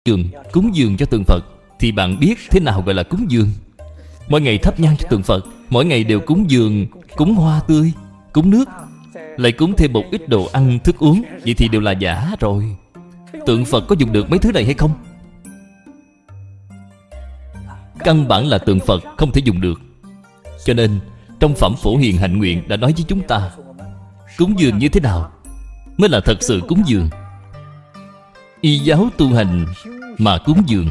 Cúng dường cho tượng Phật thì bạn biết thế nào gọi là cúng dường. Mỗi ngày thắp nhang cho tượng Phật, mỗi ngày đều cúng dường, cúng hoa tươi, cúng nước, lại cúng thêm một ít đồ ăn, thức uống, vậy thì đều là giả rồi. Tượng Phật có dùng được mấy thứ này hay không? Căn bản là tượng Phật không thể dùng được. Cho nên trong Phẩm Phổ Hiền Hạnh Nguyện đã nói với chúng ta, cúng dường như thế nào mới là thật sự cúng dường. Y giáo tu hành mà cúng dường.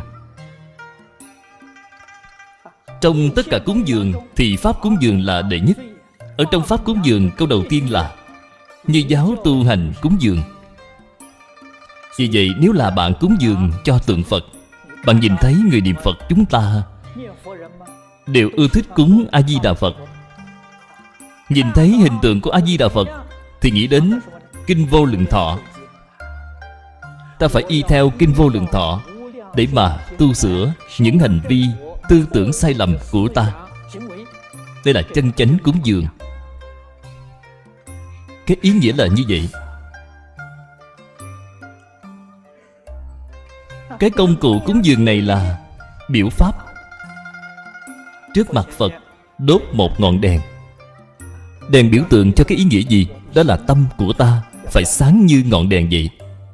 Trong tất cả cúng dường thì pháp cúng dường là đệ nhất. Ở trong pháp cúng dường, câu đầu tiên là như giáo tu hành cúng dường. Vì vậy nếu là bạn cúng dường cho tượng Phật, bạn nhìn thấy người niệm Phật chúng ta đều ưa thích cúng A-di-đà Phật. Nhìn thấy hình tượng của A-di-đà Phật thì nghĩ đến Kinh Vô Lượng Thọ. Ta phải y theo Kinh Vô Lượng Thọ để mà tu sửa những hành vi, tư tưởng sai lầm của ta. Đây là chân chánh cúng dường. Cái ý nghĩa là như vậy. Cái công cụ cúng dường này là biểu pháp. Trước mặt Phật đốt một ngọn đèn. Đèn biểu tượng cho cái ý nghĩa gì? Đó là tâm của ta phải sáng như ngọn đèn vậy.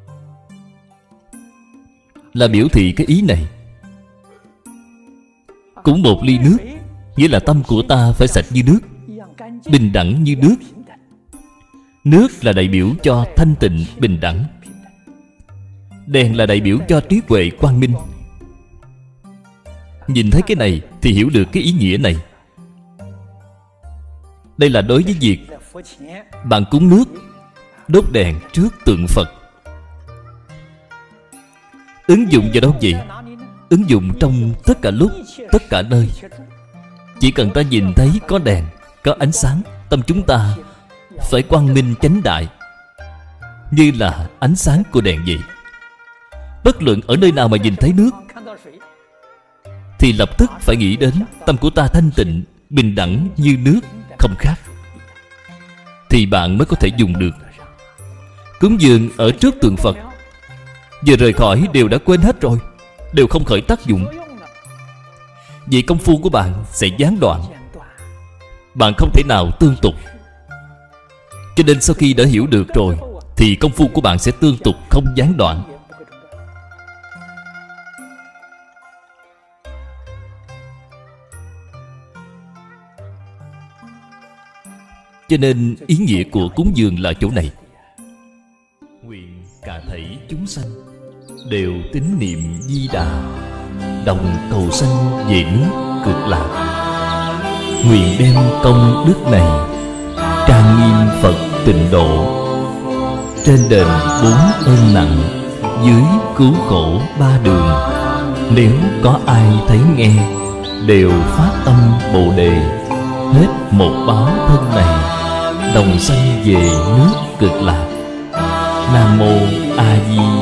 Là biểu thị cái ý này. Cũng một ly nước, nghĩa là tâm của ta phải sạch như nước, bình đẳng như nước. Nước là đại biểu cho thanh tịnh, bình đẳng. Đèn là đại biểu cho trí huệ, quang minh. Nhìn thấy cái này thì hiểu được cái ý nghĩa này. Đây là đối với việc bạn cúng nước, đốt đèn trước tượng Phật. Ứng dụng vào đâu vậy? Ứng dụng trong tất cả lúc, tất cả nơi. Chỉ cần ta nhìn thấy có đèn, có ánh sáng, tâm chúng ta phải quang minh chánh đại, như là ánh sáng của đèn vậy. Bất luận ở nơi nào mà nhìn thấy nước thì lập tức phải nghĩ đến tâm của ta thanh tịnh, bình đẳng như nước, không khác, thì bạn mới có thể dùng được. Cúng dường ở trước tượng Phật, vừa rời khỏi đều đã quên hết rồi, đều không khởi tác dụng. Vậy công phu của bạn sẽ gián đoạn, bạn không thể nào tương tục. Cho nên sau khi đã hiểu được rồi thì công phu của bạn sẽ tương tục, không gián đoạn. Cho nên ý nghĩa của cúng dường là chỗ này. Nguyện cả thảy chúng sanh đều tín niệm Di Đà, đồng cầu sanh về nước Cực Lạc. Nguyện đem công đức này trang nghiêm Phật tịnh độ, trên đền 4 ơn nặng, dưới cứu khổ 3 đường. Nếu có ai thấy nghe đều phát tâm Bồ Đề, hết một báo thân này đồng sanh về nước Cực Lạc. Nam mô A Di